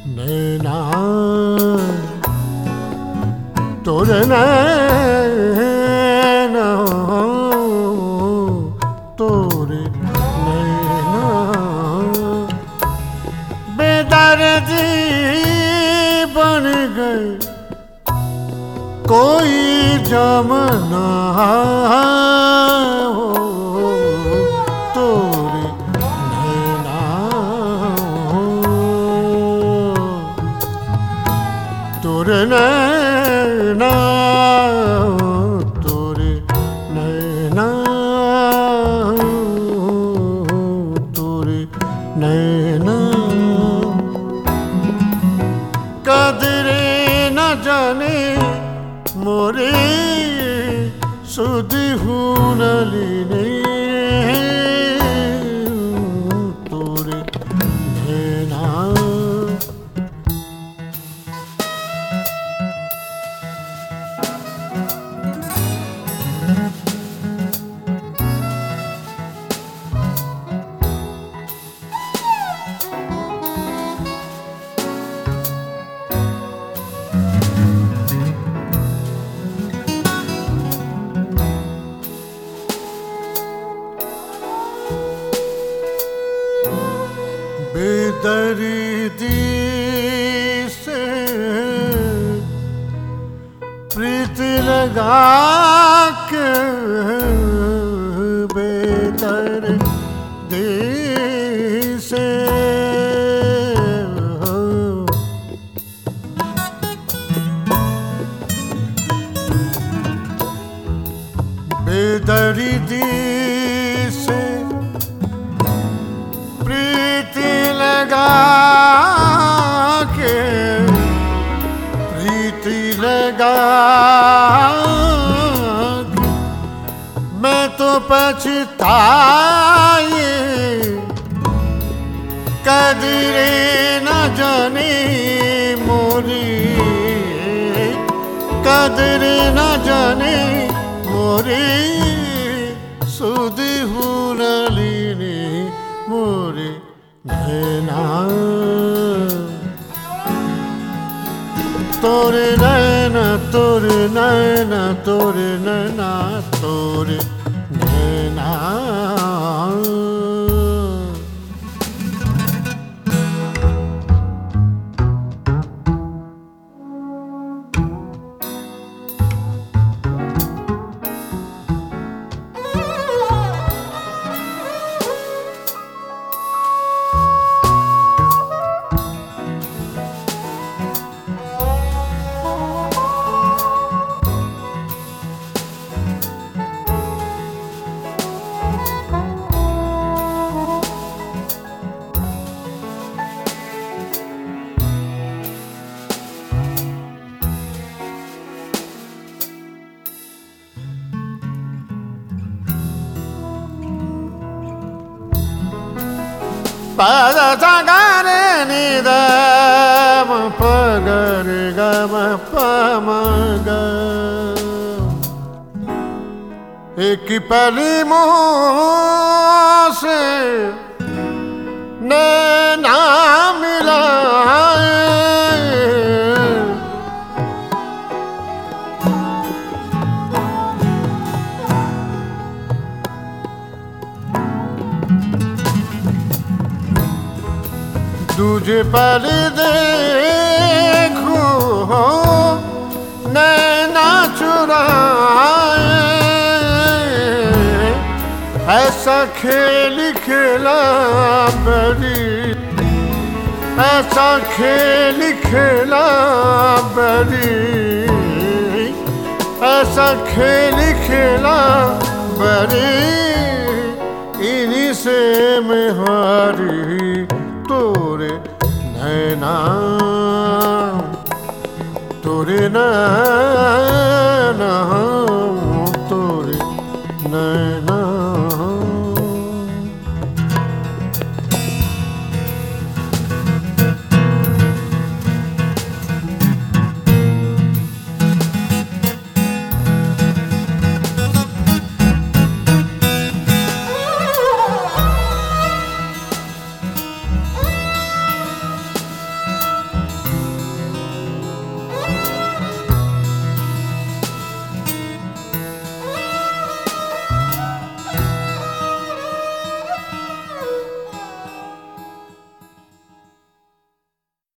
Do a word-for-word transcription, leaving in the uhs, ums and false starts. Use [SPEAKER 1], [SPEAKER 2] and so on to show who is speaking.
[SPEAKER 1] नैना तोरे नैना तोरे नैना बेदर्दी बन गए कोई जमाना हो तोरे नैना तोरे नैना तोरे नैना तोरे नैना कदरे न जाने मोरे सुध हुनलिने तोरे नैना बेदर्दी से प्रीत लगा के बेदर्दी से बेदर्दी से प्रीत लगा के प्रीति लगा के मैं तो पछताए कदरे न जाने मोरी कदरे न जाने मोरी सुध हुनलिने मोरे नैना तोरे नैना तोरे नैना तोरे नैना तोरे नैना पद सा गा रे नि द म प ग रे ग म प म ग एक पली मुँह से नैना मिलाए दूजे पल देखो नैना चुराए ऐसा खेल खेला बड़ी ऐसा खेल खेला बड़ी ऐसा खेल खेला बड़ी इन्हीं से मैं हारी तोरे नैना तोरे नैना तोरे नैना